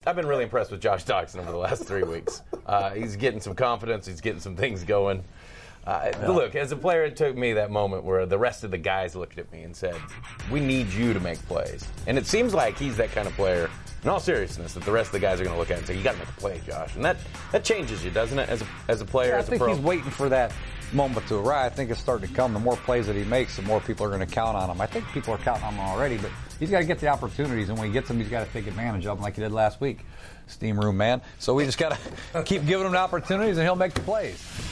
I've been really impressed with Josh Doctson over the last 3 weeks. He's getting some confidence. He's getting some things going. Look, as a player, it took me that moment where the rest of the guys looked at me and said, we need you to make plays. And it seems like he's that kind of player, in all seriousness, that the rest of the guys are going to look at and say, you got to make a play, Josh. And that changes you, doesn't it, as a player, as a pro? I think he's waiting for that moment to arrive. I think it's starting to come. The more plays that he makes, the more people are going to count on him. I think people are counting on him already, but he's got to get the opportunities, and when he gets them, he's got to take advantage of them like he did last week. Steam room man. So we just got to keep giving him the opportunities, and he'll make the plays.